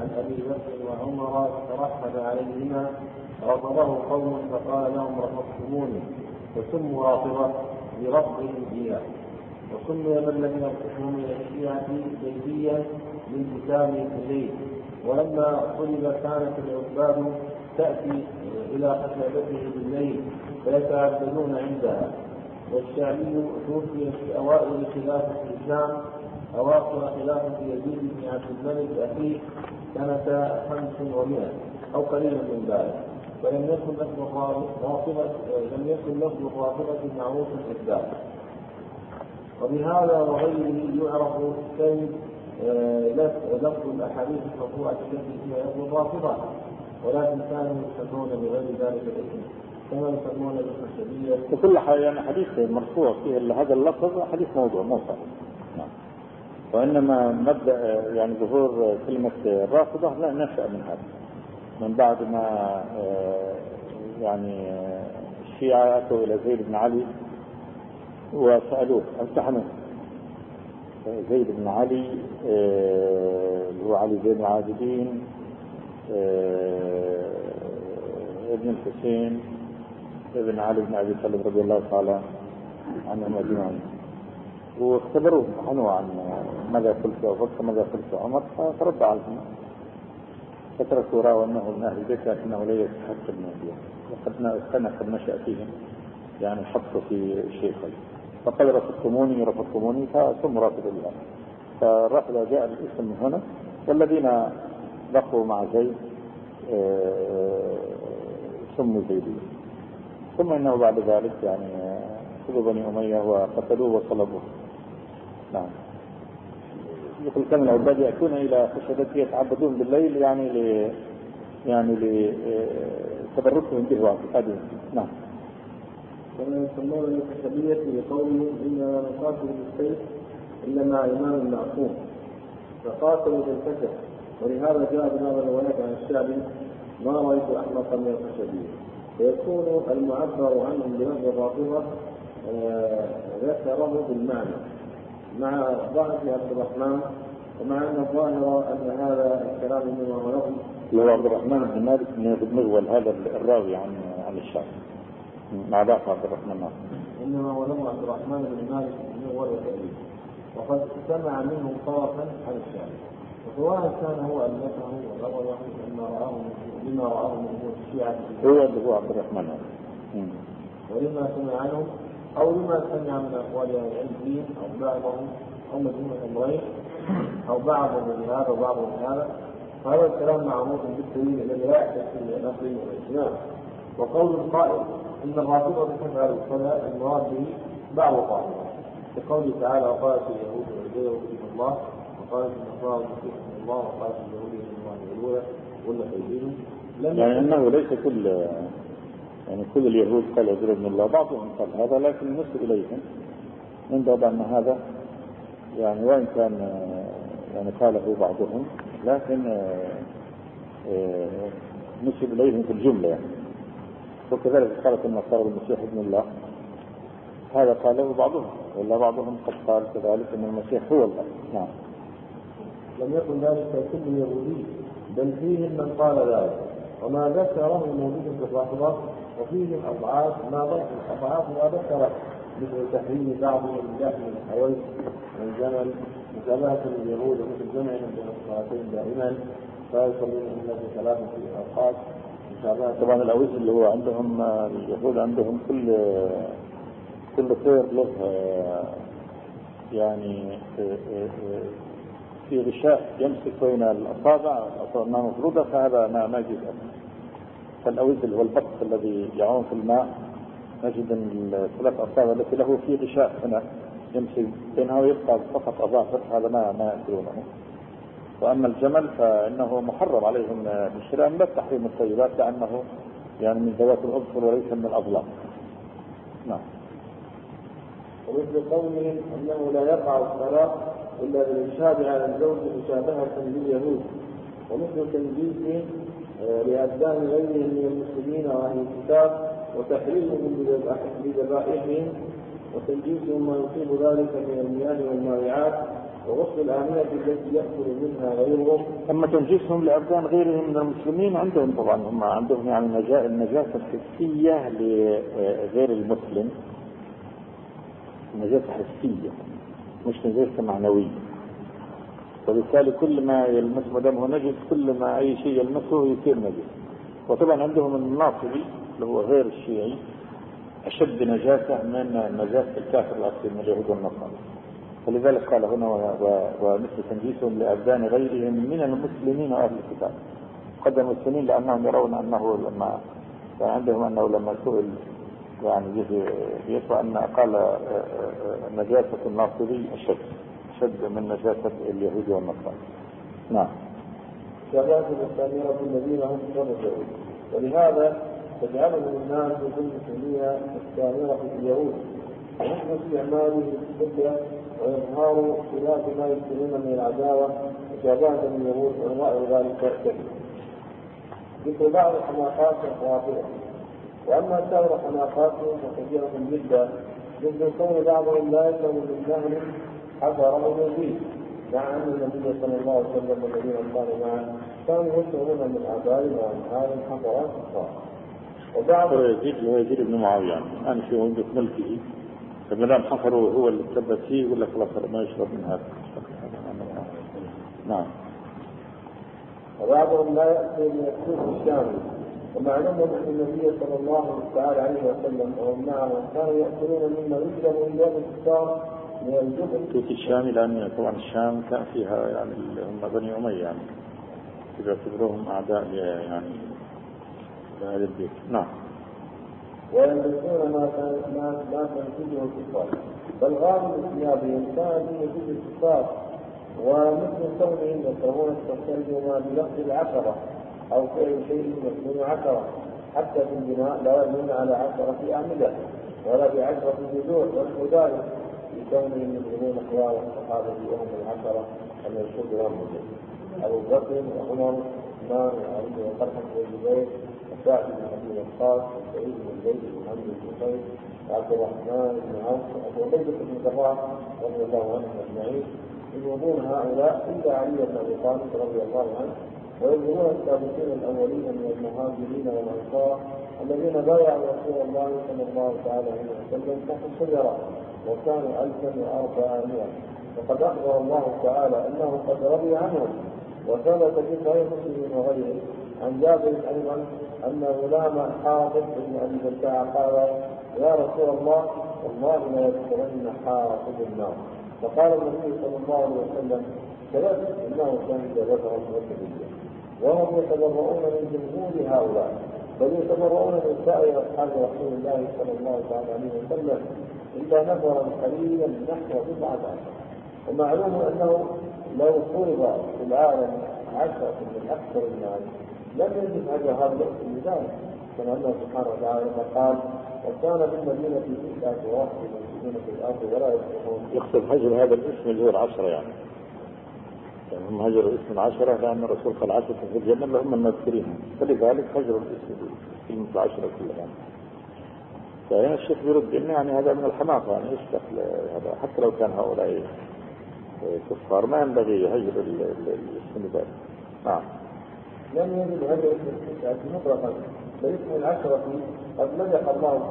عن أبي بكر وعمر ترحب عليهما رفضه قوم فقال لهم رفضتموني فسموا رافضة برفضهم إياه. وسمي من لم يرفضه من الشيعة زيديا من كتابه في الليل. ولما طلب كانت العباد تأتي إلى خشبته بالليل فيتعبدون عندها. والشعبي توفي في أوائل خلافة الإسلام أواخر خلافة يزيد بن عبد الملك أخيه سنة 500 أو قليلا من ذلك. ولم يكن لفظ الرافضة معروفا إثباتا. وبهذا وغيره يعرف كيف لفظ الأحاديث المرفوعة التي فيها لفظ الرافضة، ولكن كانوا يسمون بغير ذلك الاسم كما يسمون بالخشبية. وكل يعني حديث مرفوع فيه هذا اللفظ حديث موضوع مو صحيح. نعم. وإنما مبدأ يعني ظهور كلمة الرافضة لا نشأ من هذا من بعد ما يعني الشيعة أتوا إلى زيد بن علي وسألوه امتحنوه. زيد بن علي هو علي زين العابدين ابن الحسين ابن علي بن أبي طالب رضي الله تعالى عنهم أجمعين، واختبروه امتحنوه عن ماذا قلت أبو بكر ماذا قلت عمر فرد عليهم فتركوا رأوا أنه من أهل البيت لكنه لا يستحق النبي وقد قد نشأ فيهم يعني الحق في شيخين. فقال رفضتموني فثم رافض الله. فالرافضة جاء الاسم من هنا. والذين بقوا مع زيد سموا زيدين. ثم انه بعد ذلك يعني خذوا بني اميه وقتلوه وصلبوه. نعم. يقول كان العباد ياتون الى خشبته يتعبدون بالليل يعني لتبركهم به واعتقادهم. نعم. كما يسمون الخشبية بقولهم إننا نقاتل بالسيف إلا مع إمام معصوم فقاتلوا بالفتح. ولهذا جاء بهذا الروايات عن الشعب ما رأيت أحمق من الخشبية. فيكون المعبر عنهم بلفظ الرافضة ذكره بالمعنى مع ظاهر عبد الرحمن، ومع أن الظاهر أن هذا الكلام إنما هو لفظ لو عبد الرحمن بن مالك بن مغول هذا الراوي عن الشعب مع ذاك عبد الرحمن إنما هو لفظ عبد الرحمن بن مالك بن مغول وتأليف، وقد سمع منه طرفا عن الشعب. وسواء كان هو ألفه والأول لما رآه من الشيعة هو اللي هو عبد الرحمن ولما سمع عنهم أو لما سمع من أقوال العلم أو بعضهم أو مجموعة أمرين أو بعضهم من هذا وبعضهم من هذا. فهذا الكلام معروف بالدليل الذي لا يحتاج إلى نقل واجتماع. وقول القائل إن الرافضة تفعل الصلاة المراد به بعض الرافضة كقوله تعالى وقالت اليهود والعزير ابن الله وقالت النصارى المسيح ابن الله وقالت اليهود ابن الله الأولى ولا خيرين. يعني أنه ليس كل اليهود قال عزير ابن الله، بعضهم قال هذا لكن نسب إليهم من باب أن هذا يعني وإن كان يعني قاله بعضهم لكن نسب إليهم في الجملة يعني. وكذلك قالت النصارى المسيح ابن الله هذا قاله بعضهم ولا بعضهم قد قال كذلك أن المسيح هو الله. نعم. لم يكن ذلك كل يهودي بل فيهم من قال ذلك وما ذكره موجود في الرافضة وفيهم أضعاف ما ذكره مثل تحريم بعضهم من داخل الحويس والجمل مشابهة لليهود مثل جمعهم بين الصلاتين دائما لا يصلون إلا في ثلاثة أوقات. طبعا الأويس اللي هو عندهم اليهود عندهم كل خير له يعني في غشاء يمسك بين الأصابع ما مفروضة فهذا ما يجوز أبدا. فالأويس اللي هو البط الذي يعوم في الماء نجد الثلاث أصابع التي له في غشاء هنا يمسك بينها ويبقى فقط أظافر هذا ما يأكلونه. وأما الجمل فإنه محرم عليهم بالشراء لا تحريم الطيبات لأنه يعني من ذوات الأظفر وليس من الأظلام. نعم. ومثل قولهم أنه لا يقع الصلاة إلا بالإشهاد على الزوج مشابهة لليهود، ومثل تنجيزهم لأبدان غيرهم من المسلمين وأهل الكتاب وتحريمهم بذبائحهم وتنجيزهم ما يصيب ذلك من المياه والمائعات وغسل الآنية التي يأكل منها غيرهم. أما تنجيسهم لأبدان غيرهم من المسلمين عندهم طبعا، هم عندهم يعني النجاسة الحسية لغير المسلم، نجاسة حسية مش نجاسة معنوية، وبالتالي كل ما يلمس ما دام هو نجس، كل ما أي شيء يلمسه يصير نجس. وطبعا عندهم الناصبي اللي هو غير الشيعي أشد نجاسة من نجاسة الكافر الأصلي من اليهود والنصارى، فلذلك قال هنا ومثل تنجيسهم لأبدان غيرهم من المسلمين وأهل الكتاب. قدم المسلمين لأنهم يرون أنه لما عندهم أنه لما سئل يعني يسوى أن قال نجاسة الناصبي أشد من نجاسة اليهود والنصارى. نعم. شباب الثانية الذين هم شر اليهود، ولهذا تجعلهم الناس بالمسلمين الثانية في اليهود وحسن استعماله السبة وإظهار خلاف ما يكتبون من العداوة وشباب اليهود وغير ذلك كثير. ذكر بعض الحماقات الخاطئة، وأما سائر حماقاتهم فكثيرة جدا، مثل كون بعضهم لا يسلم من نهر حتى رموا فيه، مع أن النبي صلى الله عليه وسلم والذين كانوا معه كانوا يشربون من آبار وأنهار حضرات الصالح. وبعض يزيد بن معاوية الآن في وجهة ملكه، فما دام حفروا هو اللي تثبت فيه يقول لك خلاص ما يشرب من هذا. نعم. وبعضهم لا يأتي من السوق الشامي، ومعلوم أن النبي صلى الله عليه وسلم وهم معه كانوا يأكلون مما يسلم من باب الكفار من الجبل. السوق الشامي لأن طبعا الشام كان فيها يعني هم بني أمية يعني يعتبروهم أعداء يعني هذا البيت. نعم. ويلبسون ما تنتجه الكفار، بل غالب ثيابهم كان ينتج الكفار، ومثل كونهم يكرهون التستلزم بلفظ العشرة أو فعل شيء يكون عشرة، حتى في البناء لا يبنون على 10 أعمدة ولا ب10 جذور والخداع، لكونهم يظلمون أخوار الصحابة وهم 10 المشهود والمجد أبو بكر وعمر وعثمان وعلي وطلحة والزبير وسعد بن أبي وقاص وسعيد بن زيد ومحمد بن حسين وعبد الرحمن بن عوف وأبو عبيدة بن الجراح رضي الله عنهم أجمعين، يجوبون هؤلاء إلا علي بن أبي طالب رضي الله عنه، ويجوبون السابقين الأولين من المهاجرين والأنصار الذين بايعوا رسول الله صلى الله عليه وسلم تحت الشجرة وكانوا 1400، وقد أخبر الله تعالى أنه قد رضي عنهم. وثبت في صحيح مسلم وغيره عن جابر أيضا أن غلام حاطب بن أبي بلتاع قال يا رسول الله والله لا يدخلن حاطب النار، فقال النبي صلى الله عليه وسلم ثبت انه كان ذكر الكبير، وهم يتبرؤون من جمهور هؤلاء، بل يتبرؤون من سائر اصحاب رسول الله صلى الله عليه وسلم الا نفرا قليلا نحو 19. ومعلوم انه لو فرض في العالم 10 من اكثر الناس لم يجد هذا الميزان، كما انه سبحانه وتعالى قال وكان بالمدينه 9 في الأرض ولا يصلحون. يقصد هجر هذا الاسم اللي هو 10 يعني هم هجروا اسم 10 لأن الرسول قال 10 في الجنة اللي هم المذكرين، فلذلك هجروا الاسم كلمة 10 كلها. فهنا الشيخ يرد إنه يعني هذا من الحماقة، يعني يشتق هذا حتى لو كان هؤلاء كفار ما ينبغي هجر الاسم ذلك. نعم. لم يجد هجر الاسم مطلقا، باسم 10 قد مدح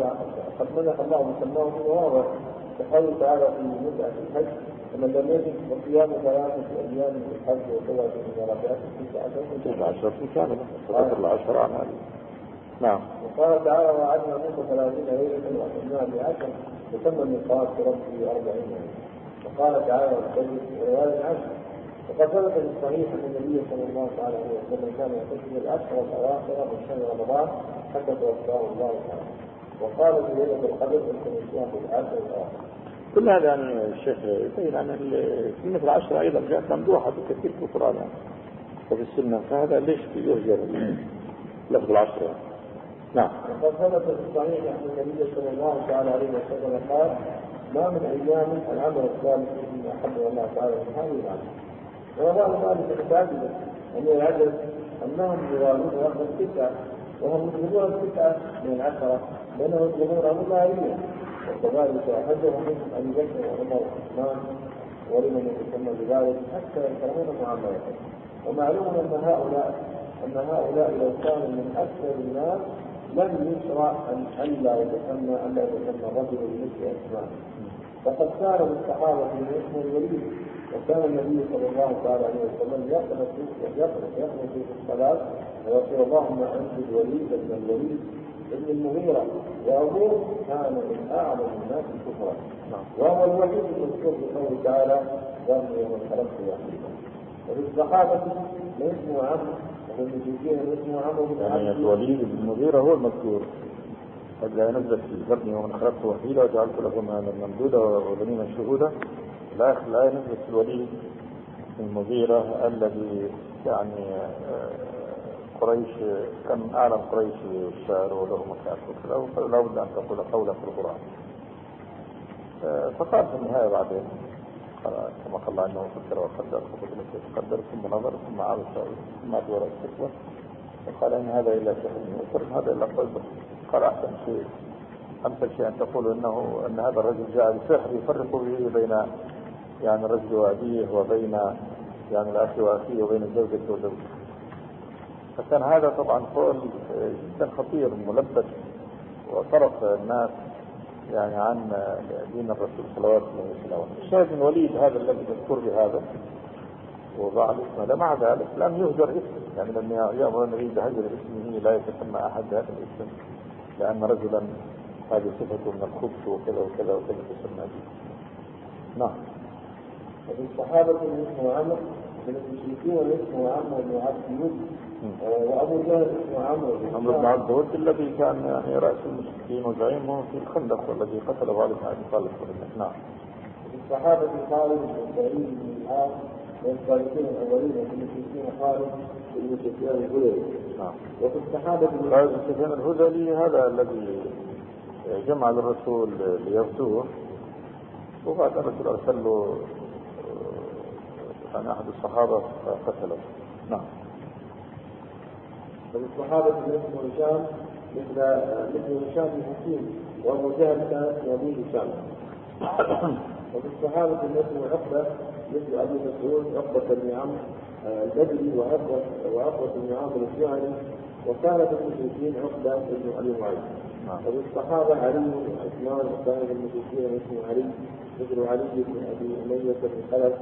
الله مسماه في مواضع، كقوله تعالى في متعة الحج ومن لم يجد فصيام 3 أيام في الحج وسبعة من ركعات 19 كاملة 10 أعمال. نعم. وقال تعالى وعدنا موسى 30 ليلة وأتمناها ب10 وتم الميقات بربه 40 يوما. وقال تعالى والفجر وليال 10. وقد ثبت في الصحيح ان النبي صلى الله عليه وسلم كان يحج العشر الاواخر من شهر رمضان حتى توفاه الله تعالى، وقال في ليله القدر يمكن الصيام بالعشر الاواخر. كل هذا يعني الشيخ يبين ان كلمه العشر ايضا جاءت ممدوحه بكثير في القران وفي السنه، فهذا ليش يهجر لفظ العشر يعني. نعم. وقد ثبت في الصحيح ان النبي صلى الله عليه وسلم قال ما من ايام العمل الصالح الا حب الله تعالى من هذه العشر. ورواه ذلك متعددا أن العدد أنهم يرادون رقم 9 وهم يطلبون 9 من 10 لأنهم يطلبون أمرارية، وكذلك حجر منهم أبي بكر وعمر وعثمان ولمن يتسمى بذلك حتى يكرهون معاملته. ومعلوم أن هؤلاء لو كانوا من أكثر الناس لم يشرع أن لا يتسمى الرجل بمثل أسماء. فقد كان للصحابة من اسم الوليد، وكان النبي صلى الله عليه وسلم يقنط في الصلاة ويقول اللهم أنت الوليد بن الوليد ابن المغيرة، وأبوه كان من أعظم الناس كفرا، وهو الوحيد المذكور بقوله تعالى ذرني ومن خلقت وحيدا. وفي الصحابة من اسمه عمرو، وفي المشركين من اسمه عمرو بن عبد الله. الوليد بن المغيرة هو المذكور، قد لا نزل في ذرني ومن خلقت وحيدا وجعلت له مالا ممدودا وبنينا شهودا. الآية نزلت في الوليد بن المغيرة الذي يعني قريش كان أعلم قريش الشعر وله مكاسب، فلا بد أن تقول قولا في القرآن. فقال في النهاية بعدين كما قال الله أنه فكر وقدر فقدر ثم نظر ثم عاد الشعر ثم عاد وراء السكوة وقال إن هذا إلا سحر يؤثر، هذا إلا قلب. قال أمثل شيء أن تقول أن هذا الرجل جاء بسحر يفرق به بين يعني الرجل وأبيه وبين يعني الأخ وأخيه وبين الزوجة وزوجته. فكان هذا طبعا قول جدا خطير ملبس وصرف الناس يعني عن دين الرسول صلوات الله وسلامه. الشاهد من وليد هذا الذي مذكور بهذا وضع اسمه، مع ذلك لم يهجر اسمه، يعني لم يأمر النبي بهجر اسمه لا يتسمى أحد هذا الاسم، لأن رجلا هذه صفته من الخبث وكذا وكذا وكذا تسمى به. نعم. وفي الصحابة من اسمه عمرو، من المشركين اسمه عمرو بن عبد الله، وأبو جهل اسمه عمرو بن عبد الله الذي كان يعني رأس المشركين وزعيمهم في الخندق والذي قتله علي بن أبي طالب. نعم. وفي الصحابة خالد بن سعيد بن العاص، والصالحين الأولين وفي المشركين خالد بن سفيان الهذلي. نعم. وفي الصحابة خالد بن سفيان الهذلي هذا الذي جمع الرسول ليغزوه، وبعد الرسول أرسل له عن أحد الصحابة قتله. نعم. وفي الصحابة اسمه هشام مثل هشام بن حكيم، وأبو جهل كان اسمه أبي هشام. وفي الصحابة اسمه عقبة مثل أبي مسعود عقبة بن عمرو البدري وعقبة بن عمرو الجهني، وكان في المشركين عقبة بن أبي معيط. وفي الصحابة علي بن عثمان، وكان في المشركين اسمه علي مثل علي بن أبي أمية بن خلف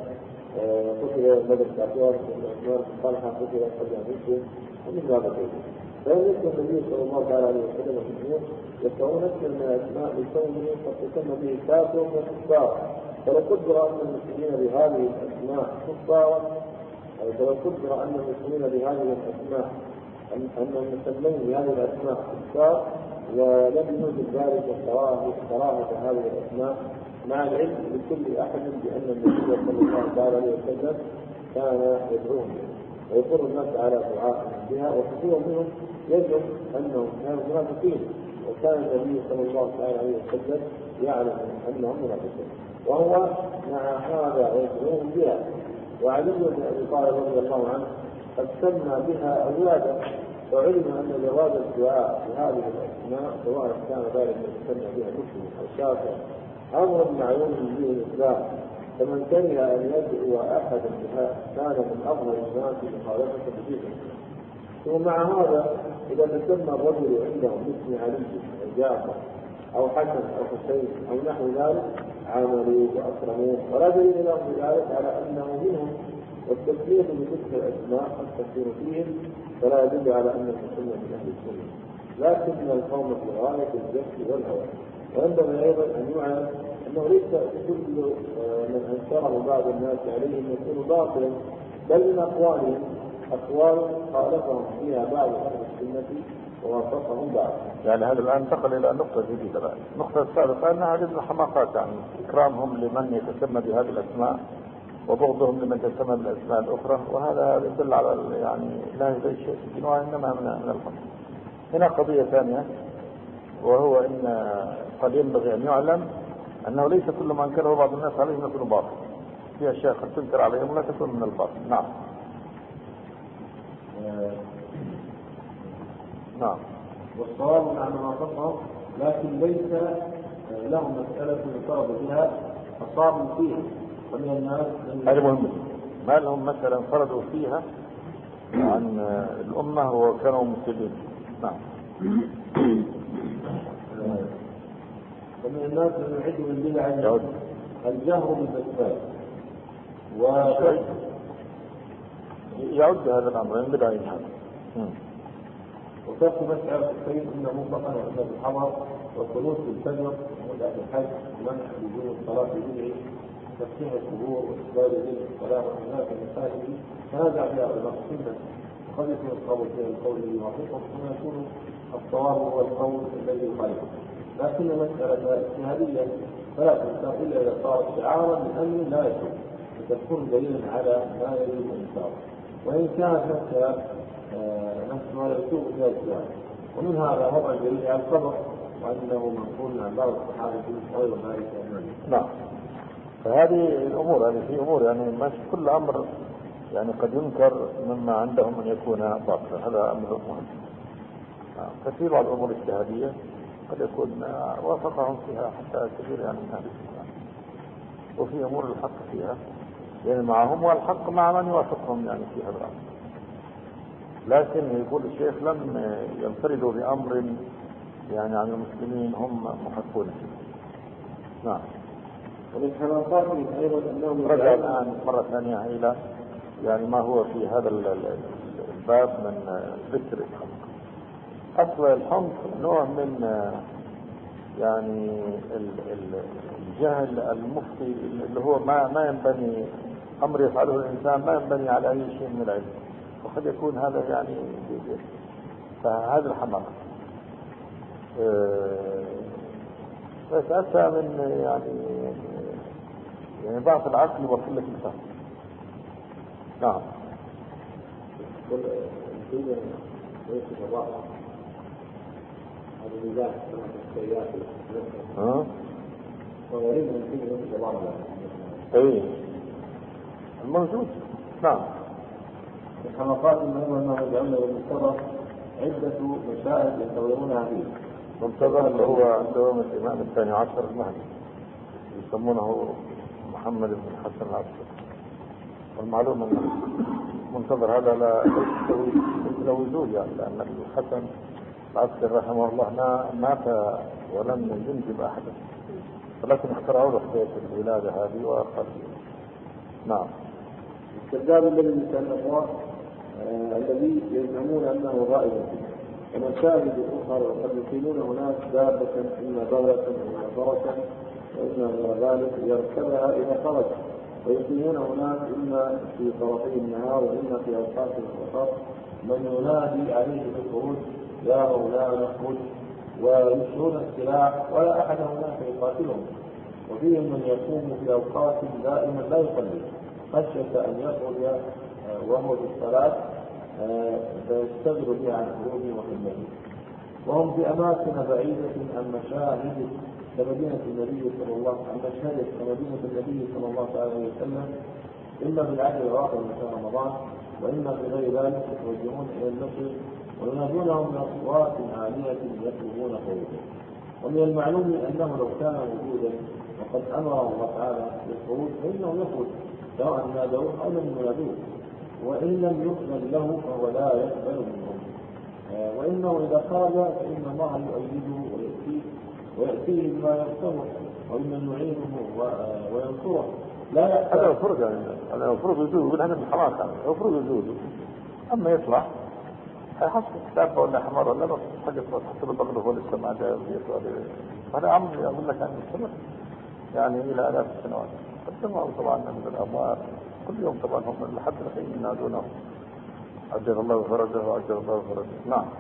قتل بدر الكافور بن عثمان بن طلحة قتل قبل أن يسلم ومثل هذا كله. فإن يذكر النبي صلى الله عليه وسلم الجمهور يذكرون اسما من الأسماء لكونه قد تسمى به كافر وكفار. فلو قدر أن المسلمين بهذه الأسماء كفارا، فلو قدر أن المسلمين بهذه الأسماء أنهم يسمون بهذه الأسماء كفار، ولم يوجد ذلك كراهة هذه الأسماء، مع العلم لكل أحد بأن النبي صلى الله عليه وسلم كان يدعوهم ويضر الناس على دعائهم بها، وكثير منهم يجب أنهم كانوا منافقين، وكان النبي صلى الله عليه وسلم يعلم أنهم منافقين وهو مع هذا يدعوهم بها. وعلي بن أبي طالب رضي الله عنه قد سمى بها أولاده، وعلم أن جواز الدعاء بهذه الأسماء سواء كان ذلك يسمى بها مسلم أو شافع أمر معلوم به الإسلام، فمن كره أن يدعو أحدا بها كان من أفضل الناس مخالفة بدينه. ومع هذا إذا تسمى الرجل عندهم باسم علي أو جعفر أو حسن أو حسين أو نحو ذلك عاملوه وأكرموه، ولا دليل لهم بذلك على أنه منهم، والتسمية بتلك الأسماء قد تكون فيهم فلا يدل على أن المسلم من أهل السنة، لكن القوم في غاية الجهل والهوى. وينبغي أيضا أن يعلم أنه ليس كل من أنكره بعض الناس عليهم يكون باطلا، بل من أقوالهم أقوال خالفهم فيها بعض أهل السنة ووافقهم بعض. يعني هذا الآن انتقل إلى نقطة جديدة الآن. النقطة السابقة أن هذه الحماقات، يعني إكرامهم لمن يتسمى بهذه الأسماء وبغضهم لمن تسمى بالأسماء الأخرى، وهذا يدل على يعني لا يزال شيء في الدين وإنما من الخمس. هنا قضية ثانية، وهو أن قد ينبغي أن يعلم أنه ليس كل ما أنكره بعض الناس عليهم يكون باطل، في أشياء قد تنكر عليهم ولا تكون من الباطل. نعم. نعم. والصواب مع ما وافقه، لكن ليس لهم مسألة يطالب بها أصاب فيها، ومن الناس هذا مهم. ما لهم مثلا فرضوا فيها عن الأمة وكانوا مسلمين. نعم. ومن الناس من يعد من بدع الجهر بالبسملة يعد هذا الأمر من بدع هذا. وترك مسألة السيد إنه مطلقا وإنه بالحضر والخلوص بالفجر ومدعة الحج ومنع لزوم الصلاة بدعي تفتيح القبور وإسباب ذكر الصلاة والناس المساجد تنازع فيها علماء السنة وقد يكون القول فيها القول الذي يوافقه ثم يكون الصواب هو القول الذي يخالفه. لكن مسألة اجتهادية فلا تنكر إلا إذا صارت شعارا من أمر لا يكون وتكون دليلا على ما يجب إنكاره، وإن كانت نفس ما يسوق فيها الإسلام. ومن هذا وضع الدليل على القبر وأنه منقول عن بعض الصحابة غير ذلك. نعم. فهذه الأمور هذه في أمور يعني مش كل أمر يعني قد ينكر مما عندهم أن يكون باطلا، هذا أمر مهم. ففي بعض الأمور الاجتهادية قد يكون وافقهم فيها حتى كثير يعني من أهل الإسلام، وفي أمور الحق فيها يعني معهم والحق مع من يوافقهم يعني في هذا الأمر. لكن يقول الشيخ لم ينفردوا بأمر يعني عن المسلمين هم محقون فيه. نعم. ومن حماقاتهم أيضا أنهم رجع الآن مرة ثانية إلى يعني ما هو في هذا الباب من ذكر الحمق. أصل الحمق نوع من يعني الجهل المفتي اللي هو ما ينبني أمر يفعله الإنسان ما ينبني على أي شيء من العلم، وقد يكون هذا يعني فهذا الحماقة يتأتى من يعني ضعف العقل وقلة الفهم. نعم. ايه الموجود. نعم. الحماقات أنه يجعلنا بالمنتظر عدة مشاهد يصورونها فيه. منتظر اللي هو عندهم الإمام الثاني عشر المهدي يسمونه محمد بن الحسن العسكري، والمعلوم أن منتظر هذا لا وجود يعني، لأن الحسن العسكري رحمه الله مات ولم ينجب أحدا، ولكن اخترعوا له حكاية الولادة هذه وأخذ. نعم. الكذاب الذي يسمى الذي يزعمون أنه غائب فيه، ومشاهد أخرى وقد يقيمون هناك دابة إما بغلة أو فرسا وإما غير ذلك يركبها إذا خرج، ويقيمون هناك إما في طرفي النهار وإما في أوقات الخطر من ينادي عليه بالخروج يا مولانا اخرج، وينشرون السلاح ولا أحد هناك يقاتلهم، وفيهم من يقوم في أوقات دائما لا يصلي خشية أن يخرج وهو في الصلاة فيستغل بها عن خروجه وخدمته، وهم في أماكن بعيدة عن مشاهد كمدينة النبي صلى الله عليه وسلم، إما في العهد الأواخر من شهر رمضان وإما في غير ذلك يتوجهون إلى المسجد وينادونهم بأصوات عالية يطلبون خروجه. ومن المعلوم أنه لو كان موجودا وقد أمره الله تعالى بالخروج فإنه يخرج سواء نادوه أو لم ينادوه، وإن لم يقبل له فهو لا يقبل منهم، وإنه إذا خرج فإن الله يؤيده ويأتيه بما ينصره ومن يعينه وينصره. لا هذا يفرض يعني هذا يفرض وجوده يقول هذا الحماس يفرض وجوده، أما يطلع هيحصل كتاب ولا حمار ولا بس حاجة تحصل بغله هو لسه ما جاء هذا أمر يقول لك أن يستمر يعني إلى آلاف السنوات. قدموا طبعا من الأموال كل يوم طبعا هم لحد الحين ينادونه عجل الله فرجه وعجل الله فرجه. نعم.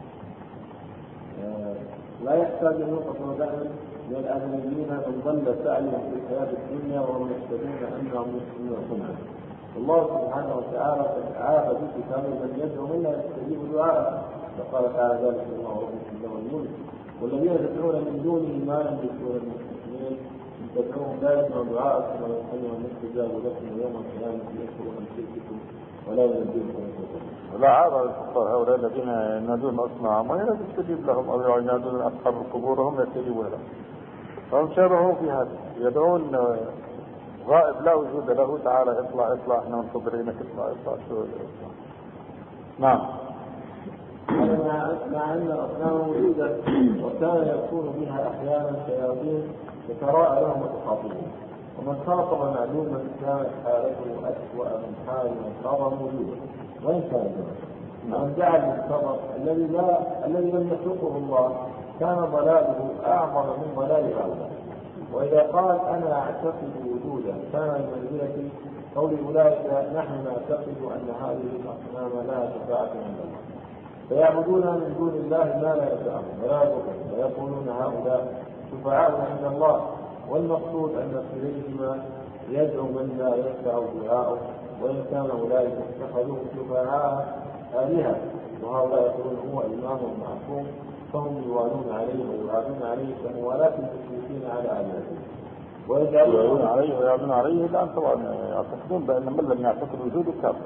لا يحتاج أن يوقف دائما من الآدميين من ضل سعيهم في الحياة الدنيا وهم يحسبون أنهم يحسنون صنعا. الله سبحانه وتعالى قد عاب بكتابه من يدعو من لا يستجيب دعاءه، فقال تعالى ذلك الله ربكم له الملك والذين تدعون من دونه ما يملكون المسلمين إن تدعوهم لا يسمعوا دعاءكم ويسألون أن يستجابوا لكم يوم القيامة يكفرون عن شرككم ولا ينبئكم لا عاب الكفار هؤلاء الذين ينادون أصنامهم ولا يستجيب لهم أو ينادون أصحاب القبور وهم يستجيبون لهم، فهم شابهوا في هذا يدعون غائب لا وجود له، تعالى اطلع اطلع احنا منتظرينك، اطلع اطلع شو اطلع. نعم. مع أن الأصنام موجودة وكان يكون بها أحيانا شياطين يتراءى لهم وتخاطبهم، ومن خاطب معلوما كانت حالته أسوأ من حال من خاطب موجودا وإن كان جميعا. ومن دعا المنتظر الذي لم يخلقه الله كان ضلاله أعظم من ضلال هؤلاء. وإذا قال أنا أعتقد وجودا كان المنزلة قول أولئك نحن نعتقد أن هذه الأصنام لها شفاعة عند الله، فيعبدون من دون الله ما لا ينفعهم ولا يضرهم، ويقولون هؤلاء شفعاء عند الله، والمقصود أن كليهما يدعو من لا ينفع دعاؤه، وإن كان أولئك اتخذوه شفعاء آلهة، وهؤلاء يقولون هو إمام معصوم، فهم يوالون عليه ويعادون عليه كموالاة المشركين على آلهتهم ويجعلون عليه ويعادون عليه. الآن طبعا يعتقدون بأن من لم يعتقد وجوده كافر،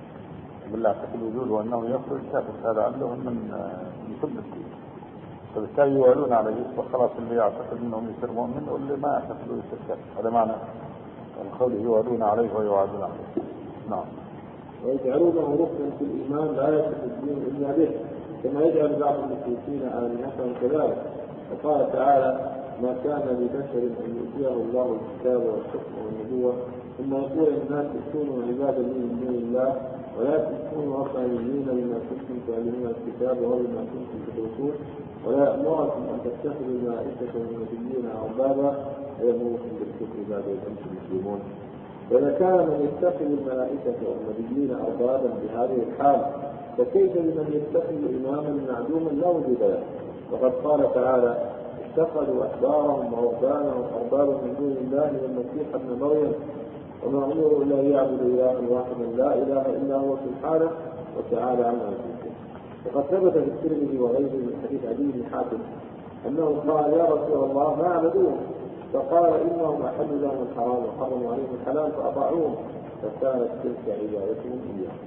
من لا يعتقد وجوده وأنه يخرج كافر، هذا عندهم من كل الدين، فبالتالي يوالون عليه، وخلاص اللي يعتقد انهم يصير مؤمن واللي ما يعتقد يصير كافر. هذا معنى القول يوالون عليه ويعادون عليه. نعم. ويجعلونه ركنا في الإيمان لا يثبت الدين إلا به، كما يجعل بعض المشركين آلهتهم كذلك. وقال تعالى ما كان لبشر أن يؤتيه الله الكتاب والحكم والنبوة ثم يقول الناس كونوا عبادا من دون الله ولكن كونوا ربانيين بما كنتم تعلمون الكتاب وبما كنتم تدرسون ولا يأمركم أن تتخذوا الملائكة والنبيين أربابا ويأمركم بالكفر بعد إذ أنتم مسلمون. وإذا كان من يتخذ الملائكة والنبيين أربابا بهذه الحال فكيف بمن يتخذ إماما معدوما لا وجود له؟ وقد قال تعالى اتخذوا أحبارهم ورهبانهم أربابا من دون الله والمسيح ابن مريم وما أمروا إلا يعبدوا إلها واحدا لا إله إلا هو سبحانه وتعالى عما يشركون. وقد ثبت في الترمذي وغيره من حديث عدي بن حاتم أنه قال يا رسول الله ما عبدوهم؟ فقال إنهم أحلوا لهم الحرام وحرموا عليهم الحلال فأطاعوهم، فكانت تلك عبادتهم إياهم.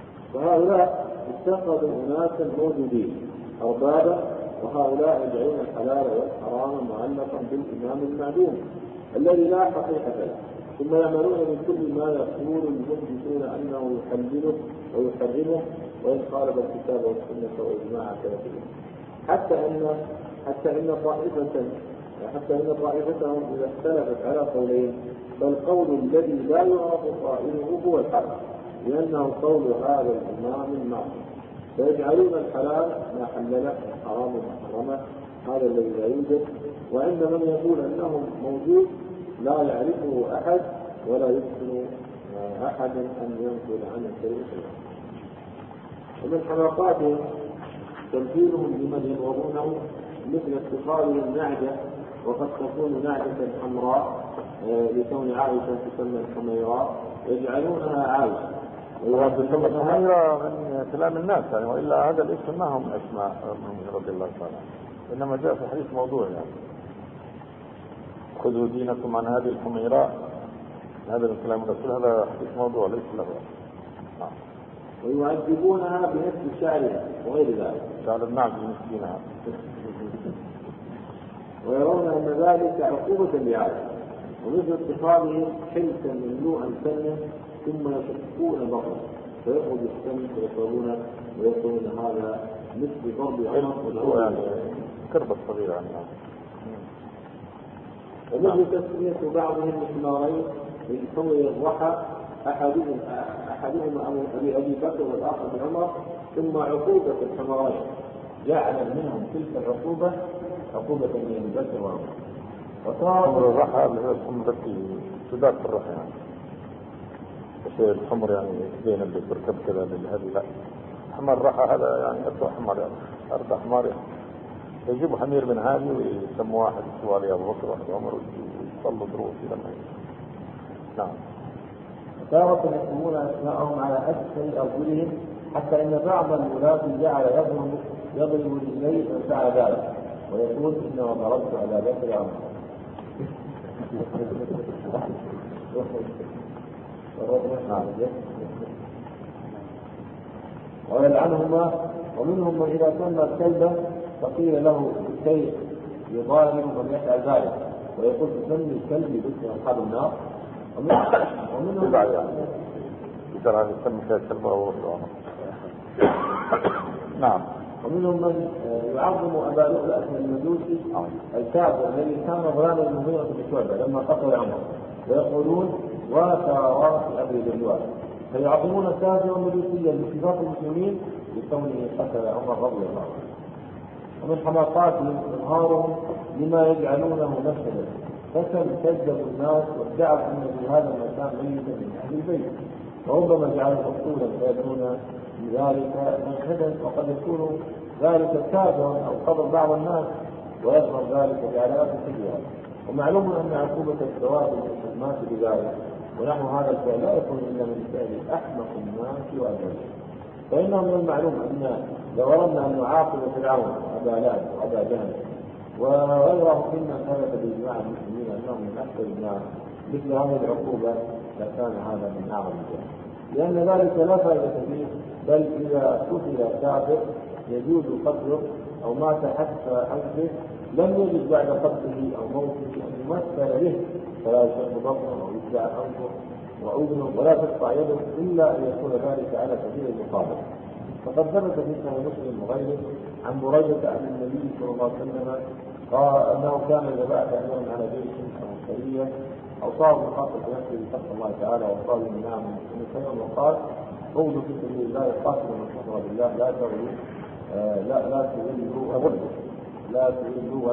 فهؤلاء اتخذوا أناسا موجودين أربابا، وهؤلاء يدعون الحلال والحرام معلقا بالإمام المعدوم الذي لا حقيقة له، ثم يعملون من كل ما يقول المثبتون أنه يحلله ويحرمه وإن خالف الكتاب والسنة وإجماع كافرين، حتى إن طائفتهم إذا اختلفت على قولين فالقول الذي لا يعرف قائله هو الحق، لأنه قول هذا الإمام المعصوم، فيجعلون الحلال ما حلله والحرام ما حرمه، هذا الذي لا يوجد. وعند من يقول أنه موجود لا يعرفه أحد ولا يمكن أحد أن ينقل عنه شيء. ومن حماقاتهم تمثيلهم لمن يبغضونه مثل اتخاذهم نعجة، وقد تكون نعجة حمراء لكون عائشة تسمى الحميراء يجعلونها عائشة. الحميراء من كلام الناس يعني، وإلا هذا الاسم ما هم أسماء رضي الله تعالى، إنما جاء في حديث موضوع يعني خذوا دينكم عن هذه الحميراء، هذا من كلام الرسول، هذا حديث موضوع ليس له. نعم. ويعذبونها بنفس شعرها وغير ذلك، شعر النعم بمسكينها، ويرون أن ذلك عقوبة لعائشة، ومثل اتخاذهم حلفا ممنوعا سنة ثم يشقون بطنه فيخرج السم فيشربونه ويقولون هذا مثل ضرب عمر يعني كربة صغيرة يعني. ومثل تسمية بعضهم بحمارين لحمر الضحى أحدهما أبي بكر والآخر بعمر، ثم عقوبة الحمرين جعل منهم تلك العقوبة عقوبة لأبي بكر وعمر. وحمر الضحى اللي هو الحمر التي تدار في الرحى يعني، الشيء الحمر يعني زين اللي تركب كذا لهذه، لا حمر الرحى هذا يعني أسوأ حمر يعني، أرض حمار يعني. يجيبوا حمير من هذه ويسموا واحد سوالي أبو بكر واحد عمر ويصلوا دروس لما نعم. تارة يسمون أسماءهم على أسفل أرجلهم، حتى إن بعض الولاة جعل يضرب رجليه من فعل ذلك ويقول إنما ضربت على بكر عمر. ويلعنهما. ومنهم من إذا سمى الكلب فقيل له كيف يضارب من يفعل ذلك ويقول تسمي الكلب باسم أصحاب النار، ومنهم ترى هذا يسمى كالسلبة والرعونة. نعم. ومنهم من يعظم أبا لؤلؤة المجوسي الكافر الذي كان غلام المغيرة بن شعبة لما قتل عمر، ويقولون وثارات أبي ذلوان، فيعظمون الكافر المجوسيا باتفاق المسلمين لكونه قتل عمر رضي الله عنه. ومن حماقاتهم إظهارهم لما يجعلونه مشهدا، فكم كذبوا الناس وادعوا أن في هذا المكان ميتا من أهل البيت، وربما جعلوا مقتولا فيكون بذلك مشهدا، وقد يكون ذلك كافرا أو قبر بعض الناس ويظهر ذلك بعلامات كبيرة. ومعلوم أن عقوبة الثواب المات بذلك ونحو هذا الفعل لا يكون إلا من فعل أحمق الناس وأجلهم. فإنه من المعلوم أن لو أردنا أن نعاقب فرعون وأبا لهب وأبا جهل وغيره ممن ثبت بإجماع المسلمين أنهم من أكثر الناس مثل هذه العقوبة لكان هذا من أعظم الجهل، لأن ذلك لا فائدة فيه، بل إذا قتل كافر يجوز قتله أو مات حتى أنفه لم يجد بعد قتله أو موته أن يمثل به، فلا يشق بطنه أو يتبع أنفه وأذنه ولا تقطع يده إلا أن يكون ذلك على سبيل المقابل. فقد ثبت في صحيح مسلم وغيره عن بريدة عن النبي صلى الله عليه وسلم قال أنه كان إذا بعث أميرا على جيش أو سرية أو صار مخاطب بنفسه بتقوى الله تعالى وقال من نعم من خير، وقال قولوا في سبيل الله يقاتل من كفر بالله لا تغلوا لا تغلوا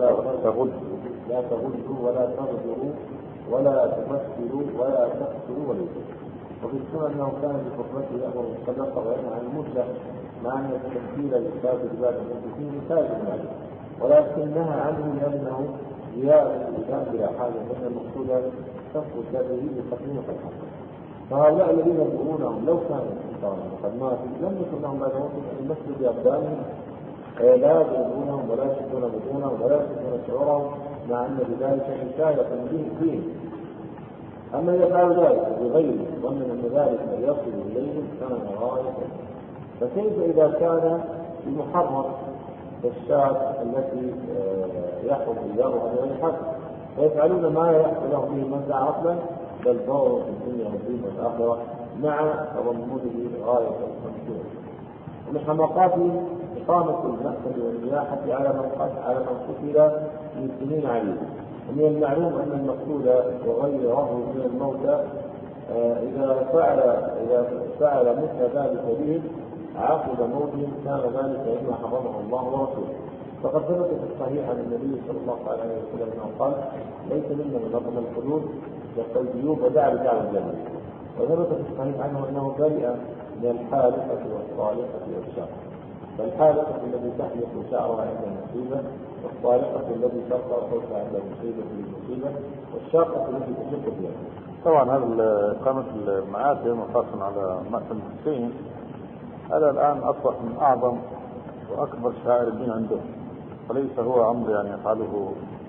ولا تغدروا ولا تمثلوا ولا تقتلوا ولا تقتلوا. وفي السنة أنه كان بخطبته يأمر بالصدقة وينهى عن المثلة، مع أن التمثيل للكافر بعد المسلمين سائر ذلك، ولكن نهى عنه لأنه زيادة الإسلام بلا حاجة، لأن المقصود كف الكافر بتقنية الحق. فهؤلاء الذين يدعونهم لو كانوا قد ماتوا لم يكن لهم بعد موتهم أن يمثلوا بأبدانهم، لا يضربونهم ولا يشدون بطونهم ولا يشدون شعورهم، مع أن بذلك حكاية فيهم. أما يفعل ذلك بغيره ومن أن ذلك يصل إليهم كان غاية. فكيف إذا كان المحرم كالشاة التي يحرم إيجارها من الحد، فيفعلون ما يحصل لهم به المنزع عقلا، بل ضرر في الدنيا والدين والآخرة مع تضمنه غاية المنزوع. ومن حماقاته إقامة المأثم والنياحة على من قتل من سنين عديدة. ومن المعلوم أن المقتول وغيره من الموتى إذا فعل مثل ذلك بهم عقب موتهم كان ذلك مما حرمه الله ورسوله. فقد ثبت في الصحيح عن النبي صلى الله عليه وسلم انه قال ليس منا من رقم الحدود كالطيوب ودعا بدعوى الجنة. وثبت في الصحيح عنه انه برئ من الحالقة والصالحة والشاقة، فالحالقة التي تحلق شعرها عند المصيبة، والصالحة التي ترفع صوتها عند المصيبة والشاقة التي تشق فيها. طبعا هذا إقامة المآتم وخاصة على مأتم الحسين هذا الآن أصبح من أعظم وأكبر شعائر الدين عندهم، وليس هو أمر يعني يفعله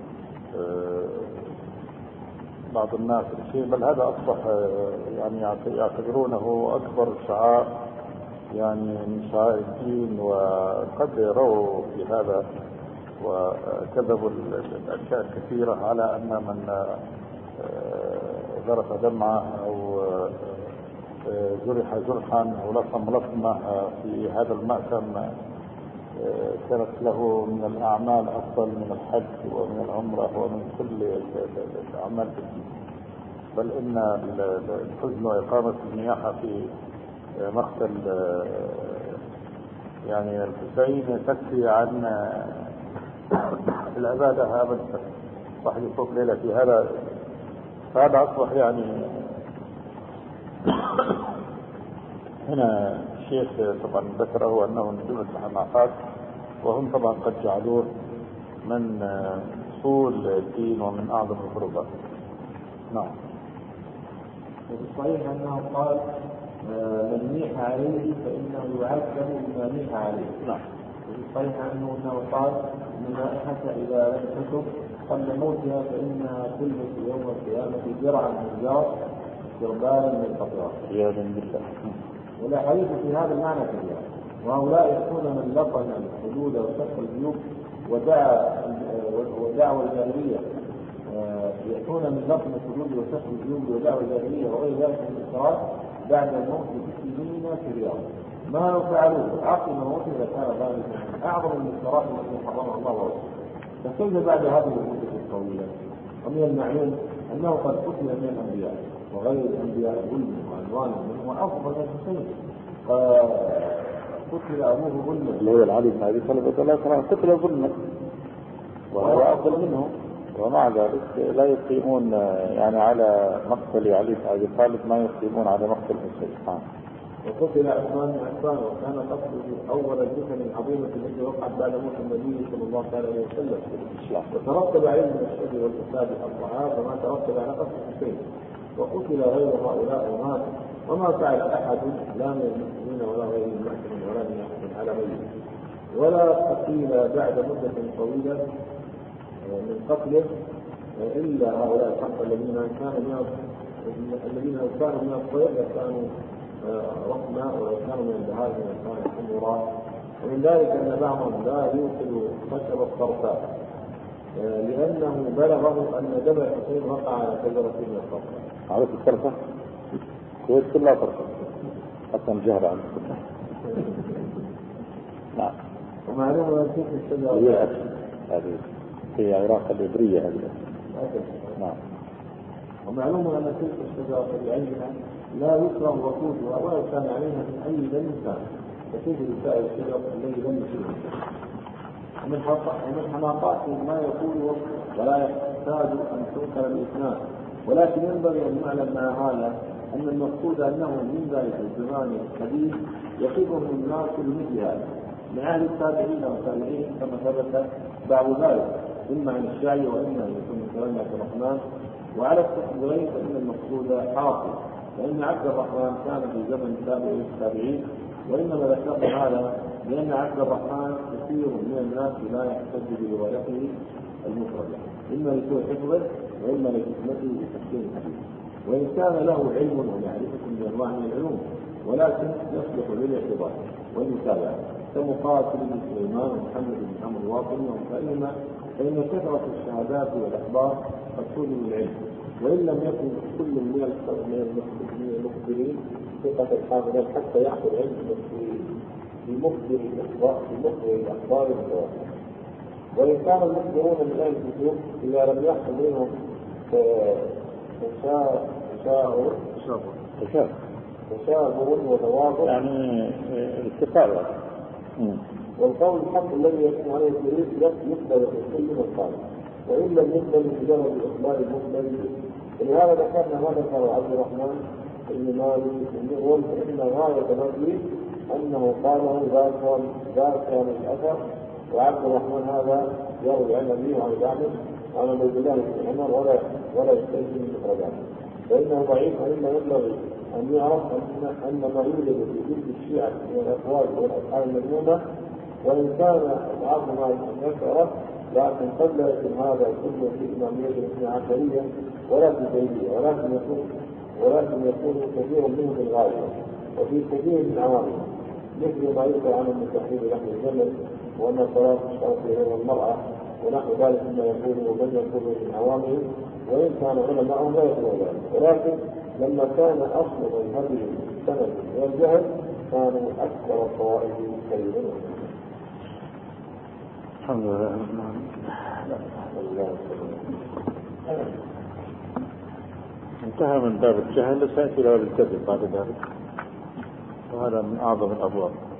بعض الناس الشيء، بل هذا أصبح يعني يعتبرونه أكبر شعائر يعني من شعائر الدين، وقد رووا في هذا وكذبوا الأشياء الكثيرة على أن من ذرف دمعه أو جرح جرحا أو لطم لطمة في هذا المأتم كانت له من الأعمال أفضل من الحج ومن العمرة ومن كل الأعمال في الدين. بل إن الحزن وإقامة النياحة في مقتل يعني الحسين تكفي عن العبادة أبدا، واحد يفوق ليلة في هذا. فهذا أصبح يعني هنا الشيخ طبعا ذكره أنه من جملة الحماقات، وهم طبعا قد جعلوه من أصول الدين ومن أعظم الخروجات. نعم. وفي الصحيح أنه قال من نيح عليه فإنه يعذب بما نيح عليه. نعم. وفي الصحيح أنه قال إن النائحة إذا لم تتب قبل موتها فإنها تلبس يوم القيامة درعا من جار سربالا من قطران. عياذا بالله. والأحاديث في هذا المعنى كثيرة، وهؤلاء يكون من لطم الحدود وشق الجيوب ودعوى الجاهلية يأتون من لطم السجود وسفك الجنود ودعوة الجاهلية وغير ذلك من الإنكارات بعد الموت ب60 في الرياض ما فعلوه عقل موته لكان ذلك من أعظم الإنكارات التي حرمها الله ورسوله. فكيف بعد هذه المدة الطويلة؟ ومن المعلوم أنه قد قتل من الأنبياء وغير الأنبياء ظلم وعنوان منه أفضل من الحسين قتل أبوه ظلما اللي هو العلي بن أبي طالب رضي الله عنه قتل ظلما وهو أفضل منه، ومع ذلك لا يقيمون يعني على مقتل علي بن أبي طالب ما يقيمون على مقتل الحسين. وقتل عثمان بن عفان وكان قتله أول الفتن العظيمة التي وقعت بعد موت النبي صلى الله عليه وسلم وترتب عليه من الشر والفساد الضعاف وما ترتب على قتل الحسين. وقتل غير هؤلاء ومات وما فعل أحد لا من المسلمين ولا غير المحسن ولا من أحد على غيره ولا قتيل بعد مدة طويلة من قتله إلا هؤلاء الحق الذين كانوا من الطير كانوا رقما وكانوا من البهائم وكانوا حمراء. ومن ذلك أن بعضهم لا يوصل خشب الصرفاء لأنه بلغه أن دم الحسين وقع على شجرة من الصرفاء. عرفت الصرفة؟ كويس كلها صرفة حتى الجهر عنه. نعم. ومعلوم أن تلك الشجرة هذه في عراق الإبرية هذه. نعم. ومعلوم أن تلك الشجرة بعينها لا يكرم وقودها ولا كان عليها من أي ذنب كان فكيف لسائر الشجر الذي لم يشرك. ومن حماقاته ما يقول ولا يحتاج أن تنكر الإثنان، ولكن ينبغي أن نعلم مع هذا أن المقصود أنه من ذلك الزمان الحديث يقفهم الناس لمثل هذا من أهل التابعين والتابعين كما ثبت بعض ذلك إما عن الشاعر وإما أن يكون من كلام عبد الرحمن. وعلى التصديرين فإن المقصود حاصل، لأن عبد الرحمن كان في زمن التابعين، وإنما ذكرنا هذا لأن عبد الرحمن كثير من الناس لا يحتج بروايته المفردة إما لسوء حفظه وإما لحكمته بتحسين الحديث، وإن كان له علم ومعرفة بأنواع من العلوم ولكن يصلح للاعتبار والمتابعة كمقاتل بن سليمان ومحمد بن عمرو الواطني ومسائلهما، فإن كثرة الشهادات والأخبار قد توجب العلم، وإن لم يكن كل من المخبرين ثقة الحافظين حتى يأخذ علم في مخبر الأخبار والتواصل. وإن كان المخبرون من أهل الكتب إذا لم يحصل منهم تشابه وتواصل يعني الاتفاق. والقول الحق الذي يكون عليه الدليل يقبل في كل من قال، وإن لم يقبل بمجرد إخبار المخبر. ولهذا ذكرنا ما ذكر عبد الرحمن بن مالك يقول فإن غاية نفسه أنه قاله ذاك من الأثر، وعبد الرحمن هذا يروي عن أبيه وعن بعده عن عبد الله بن عمر ولا يستلزم المفردات، فإنه ضعيف. وإنما ينبغي أن يعرف أن ما يوجد في جلد الشيعة من الأقوال والأفعال المذمومة وإن كان بعضها ذكره، لكن قد لا يكون هذا كله في إمامية الاثنى عشرية ولا في زيدية، ولكن يكون كثير منه بالغالب وفي كثير من عوامله، مثل ما يذكر عن المتحدين لحم الجمل وأن الصلاة تشترط إلى المرأة ونحو ذلك مما يكون ومن يكون من عوامله، وإن كان علماءهم لا يكون ذلك. ولكن لما كان أصل هذه السنة والجهل كانوا أكثر الطوائف خيرا. الحمد لله. انتهى من باب الجهل، سيأتي له الكذب بعد ذلك، وهذا من أعظم الأبواب.